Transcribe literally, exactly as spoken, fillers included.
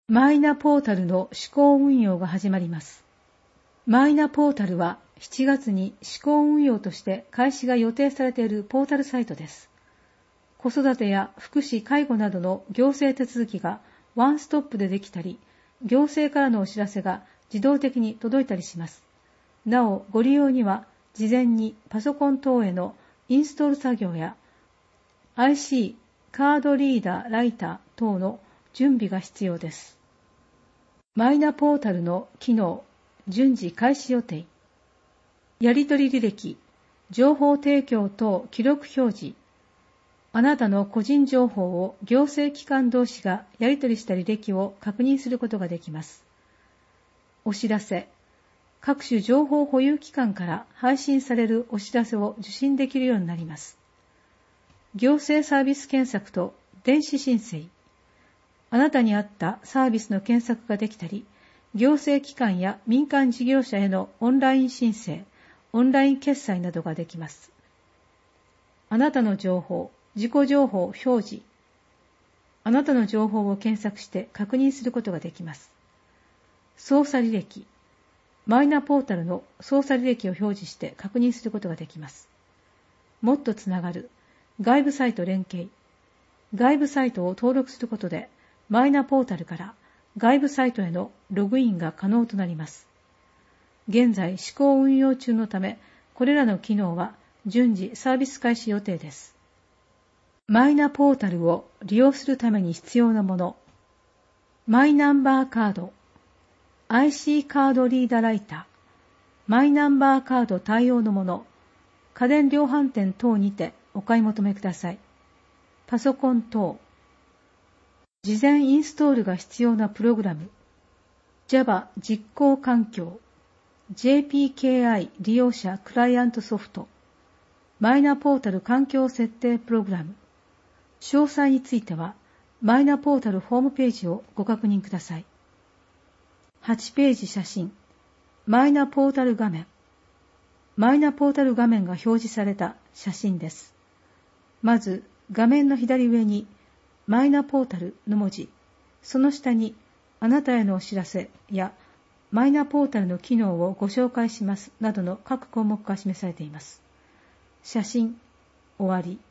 マイナポータルの試行運用が始まります。マイナポータルはしちがつに試行運用として開始が予定されているポータルサイトです。子育てや福祉・介護などの行政手続きがワンストップでできたり、行政からのお知らせが自動的に届いたりします。なお、ご利用には事前にパソコン等へのインストール作業や アイシー、カードリーダー、ライター等の準備が必要です。マイナポータルの機能、順次開始予定。やり取り履歴、情報提供等記録表示。あなたの個人情報を行政機関同士がやり取りした履歴を確認することができます。お知らせ、各種情報保有機関から配信されるお知らせを受信できるようになります。行政サービス検索と電子申請。あなたに合ったサービスの検索ができたり、行政機関や民間事業者へのオンライン申請、オンライン決済などができます。あなたの情報、自己情報表示。あなたの情報を検索して確認することができます。操作履歴。マイナポータルの操作履歴を表示して確認することができます。もっとつながる。外部サイト連携。外部サイトを登録することで、マイナポータルから外部サイトへのログインが可能となります。現在試行運用中のため、これらの機能は順次サービス開始予定です。マイナポータルを利用するために必要なもの。マイナンバーカード、アイシー カードリーダーライター、マイナンバーカード対応のもの、家電量販店等にてお買い求めください。パソコン等。事前インストールが必要なプログラム。Java 実行環境。ジェーピーケーアイ 利用者クライアントソフト。マイナポータル環境設定プログラム。詳細については、マイナポータルホームページをご確認ください。はちページ写真。マイナポータル画面。マイナポータル画面が表示された写真です。まず、画面の左上に、マイナポータルの文字、その下に、あなたへのお知らせや、マイナポータルの機能をご紹介しますなどの各項目が示されています。写真、終わり。